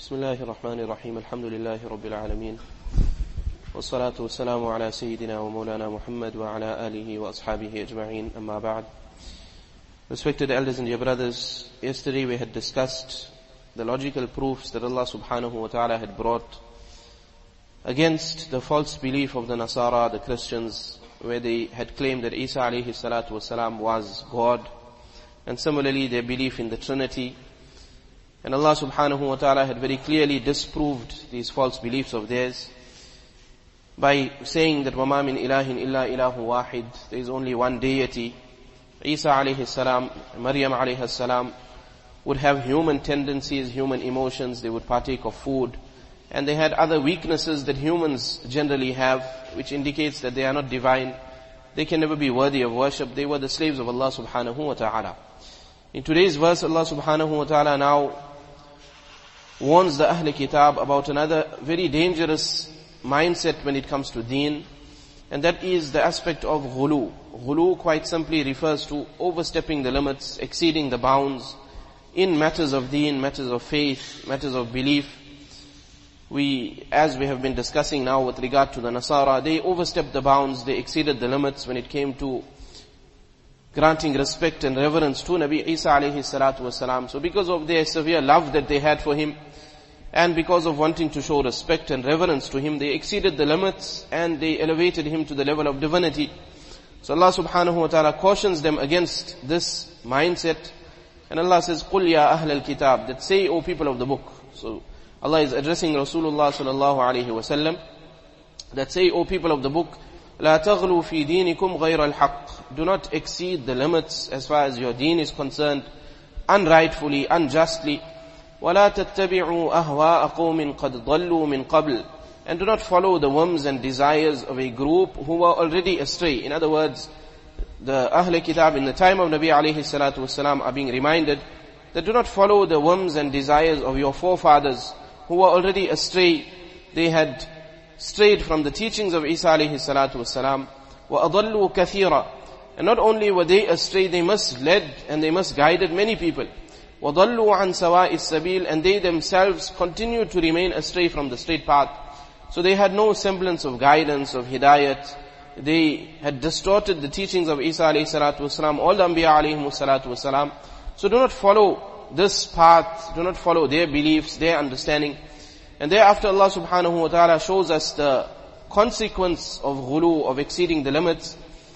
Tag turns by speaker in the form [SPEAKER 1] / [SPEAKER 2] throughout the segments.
[SPEAKER 1] بسم الله الرحمن الرحيم الحمد لله رب العالمين والصلاة والسلام على سيدنا ومولانا محمد وعلى آله وأصحابه أجمعين أما بعد. Respected elders and dear brothers, yesterday we had discussed the logical proofs that Allah subhanahu wa ta'ala had brought against the false belief of the Nasara, the Christians, where they had claimed that Isa alayhi salatu wasalam was God, and similarly their belief in the Trinity. And Allah subhanahu wa ta'ala had very clearly disproved these false beliefs of theirs by saying that وَمَا مِنْ إِلَهٍ إِلَّا إِلَهُ وَاحِدٍ, there is only one deity. Isa alayhi salam, Maryam alayhi salam would have human tendencies, human emotions, they would partake of food, and they had other weaknesses that humans generally have, which indicates that they are not divine, they can never be worthy of worship, they were the slaves of Allah subhanahu wa ta'ala. In today's verse, Allah subhanahu wa ta'ala now warns the Ahl Kitab about another very dangerous mindset when it comes to deen, and that is the aspect of ghulu. Ghulu quite simply refers to overstepping the limits, exceeding the bounds in matters of deen, matters of faith, matters of belief. As we have been discussing now with regard to the Nasara, they overstepped the bounds, they exceeded the limits when it came to granting respect and reverence to Nabi Isa alayhi salatu wasalam. So because of their severe love that they had for him, and because of wanting to show respect and reverence to him, they exceeded the limits and they elevated him to the level of divinity. So Allah subhanahu wa ta'ala cautions them against this mindset. And Allah says, قُلْ يَا أَهْلَ الْكِتَابِ, that say, O people of the book. So Allah is addressing Rasulullah sallallahu alayhi wa sallam, that say, O people of the book, لَا تَغْلُوا فِي دِينِكُمْ غَيْرَ الْحَقِّ, do not exceed the limits as far as your deen is concerned, unrightfully, unjustly. وَلَا تَتَّبِعُوا أَهْوَاءَ قَوْمٍ قَدْ ضَلُّوا مِنْ قَبْلِ, and do not follow the whims and desires of a group who were already astray. In other words, the Ahl Kitab in the time of Nabi alayhi salatu wasalam are being reminded that do not follow the whims and desires of your forefathers who were already astray. They had strayed from the teachings of Isa alayhi salatu wasalam. وَأَضَلُّوا كَثِيرًا, and not only were they astray, they misled and they misguided many people. وَضَلُّوا عَنْ سَوَاءِ السَّبِيلِ, and they themselves continued to remain astray from the straight path. So they had no semblance of guidance, of hidayat. They had distorted the teachings of Isa alayhi salatu wasalam, all the Anbiya alayhi salatu wasalam. So do not follow this path, do not follow their beliefs, their understanding. And thereafter Allah subhanahu wa ta'ala shows us the consequence of ghulu, of exceeding the limits,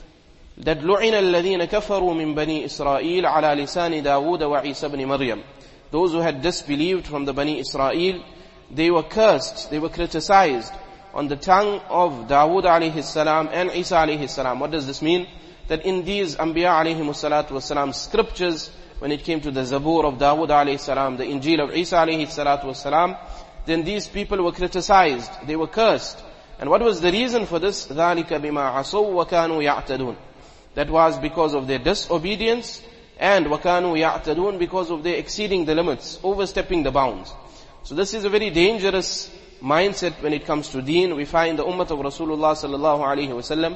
[SPEAKER 1] that لُعِنَ الَّذِينَ كَفَرُوا مِنْ بَنِي إِسْرَائِيلَ عَلَى لِسَانِ دَاوُودَ وَعِيسَى بْنِ مَرْيَمَ. Those who had disbelieved from the Bani Israel, they were cursed, they were criticized on the tongue of Dawood alayhi salam and Isa alayhi salam. What does this mean? That in these Anbiya alayhi salatu wasalam scriptures, when it came to the Zabur of Dawood alayhi salam, the Injil of Isa alayhi salatu wasalam, then these people were criticized, they were cursed. And what was the reason for this? ذَلِكَ بِمَا عَصَوْا وَكَانُوا يَعْتَدُونَ. That was because of their disobedience, and وَكَانُوا يَعْتَدُونَ, because of their exceeding the limits, overstepping the bounds. So this is a very dangerous mindset when it comes to deen. We find the ummah of Rasulullah sallallahu alayhi wasallam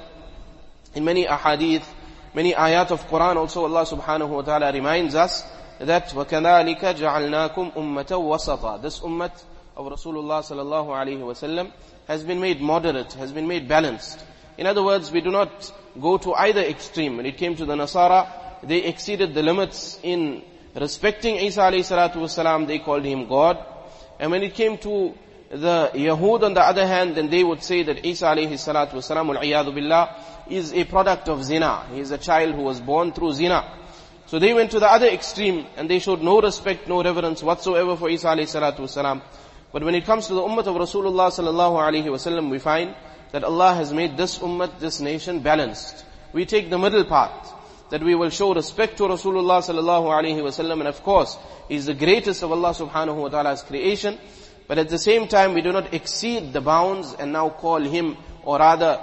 [SPEAKER 1] in many ahadith, many ayat of Quran also Allah subhanahu wa ta'ala reminds us that وَكَذَلِكَ جَعَلْنَاكُمْ أُمَّةً وَسَطًا. This ummah of Rasulullah sallallahu alayhi wasallam has been made moderate, has been made balanced. In other words, we do not go to either extreme. When it came to the Nasara, they exceeded the limits in respecting Isa alayhi salatu wasalam, they called him God. And when it came to the Yahud on the other hand, then they would say that Isa alayhi salatu wasalam, wal-iyadhu billah, is a product of zina. He is a child who was born through zina. So they went to the other extreme and they showed no respect, no reverence whatsoever for Isa alayhi salatu wasalam. But when it comes to the ummah of Rasulullah sallallahu alayhi wasallam, we find that Allah has made this ummah, this nation balanced. We take the middle path, that we will show respect to Rasulullah sallallahu alayhi wasallam, and of course, he is the greatest of Allah subhanahu wa ta'ala's creation. But at the same time, we do not exceed the bounds and now call him, or rather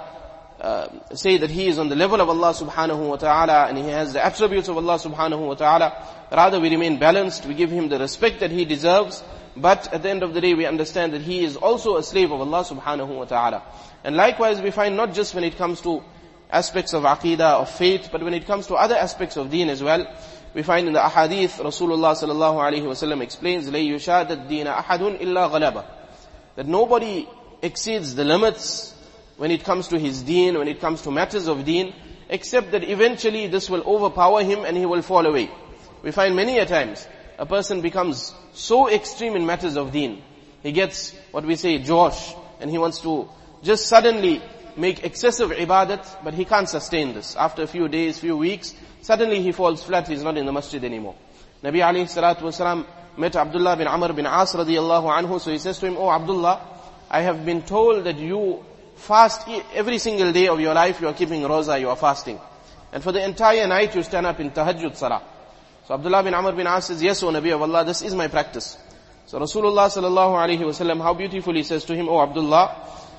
[SPEAKER 1] say that he is on the level of Allah subhanahu wa ta'ala and he has the attributes of Allah subhanahu wa ta'ala. Rather, we remain balanced, we give him the respect that he deserves. But at the end of the day, we understand that he is also a slave of Allah subhanahu wa ta'ala. And likewise, we find not just when it comes to aspects of aqeedah, of faith, but when it comes to other aspects of deen as well, We find in the ahadith, Rasulullah sallallahu alayhi wasallam explains, لَيْ يُشَادَ الدِّينَ أَحَدٌ إِلَّا غَلَبَ, that nobody exceeds the limits when it comes to his deen, when it comes to matters of deen, except that eventually this will overpower him and he will fall away. We find many a times, a person becomes so extreme in matters of deen. He gets, what we say, josh, and he wants to just suddenly make excessive ibadat, but he can't sustain this. After a few days, few weeks, suddenly he falls flat, he's not in the masjid anymore. Nabi alayhi salatu wasalam met Abdullah bin Amr bin As radiyallahu anhu, so he says to him, "Oh Abdullah, I have been told that you fast every single day of your life, you are keeping roza, you are fasting. And for the entire night you stand up in tahajjud salah." So Abdullah bin Amr bin As says, "Yes, O Nabi of Allah, this is my practice." So Rasulullah sallallahu alayhi wasallam, how beautifully says to him, "Oh Abdullah,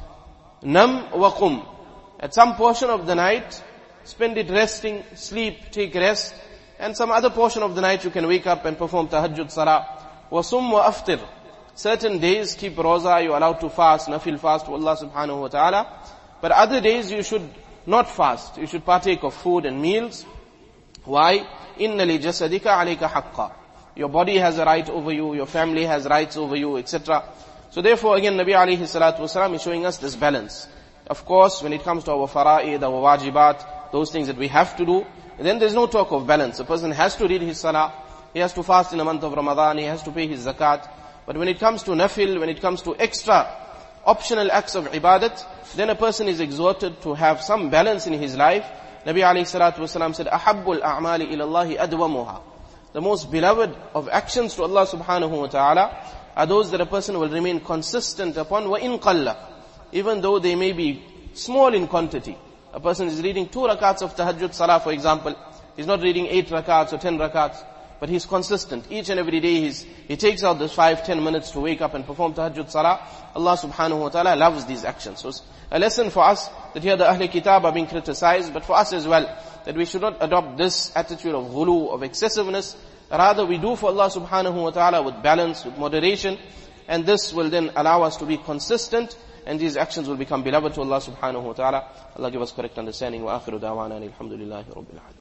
[SPEAKER 1] nam wa qum." At some portion of the night, spend it resting, sleep, take rest. And some other portion of the night you can wake up and perform tahajjud salah. Wa sum wa aftir. Certain days keep roza, you are allowed to fast, nafil fast to Allah subhanahu wa ta'ala. But other days you should not fast. You should partake of food and meals. Why? Inna li jasadika alayka haqqa. Your body has a right over you, your family has rights over you, etc. So therefore again Nabi alayhi salatu wasalam is showing us this balance. Of course, when it comes to our fara'id, our wajibat, those things that we have to do, then there's no talk of balance. A person has to read his salah, he has to fast in the month of Ramadan, he has to pay his zakat. But when it comes to nafil, when it comes to extra optional acts of ibadat, then a person is exhorted to have some balance in his life. Nabi alayhi salatu wasalam said, "Ahabbul a'mali ilallahi adwamuha." The most beloved of actions to Allah subhanahu wa ta'ala are those that a person will remain consistent upon, wa in qalla, even though they may be small in quantity. A person is reading 2 rakats of tahajjud salah, for example. He's not reading 8 rakats or 10 rakats, but he's consistent. Each and every day he takes out those 5-10 minutes to wake up and perform tahajjud salah. Allah subhanahu wa ta'ala loves these actions. So it's a lesson for us that here the Ahl Kitab are being criticized, but for us as well, that we should not adopt this attitude of ghulu, of excessiveness. Rather we do for Allah subhanahu wa ta'ala with balance, with moderation, and this will then allow us to be consistent, and these actions will become beloved to Allah subhanahu wa ta'ala. Allah give us correct understanding. Wa akhiru da'wana alhamdulillahi rabbil alamin.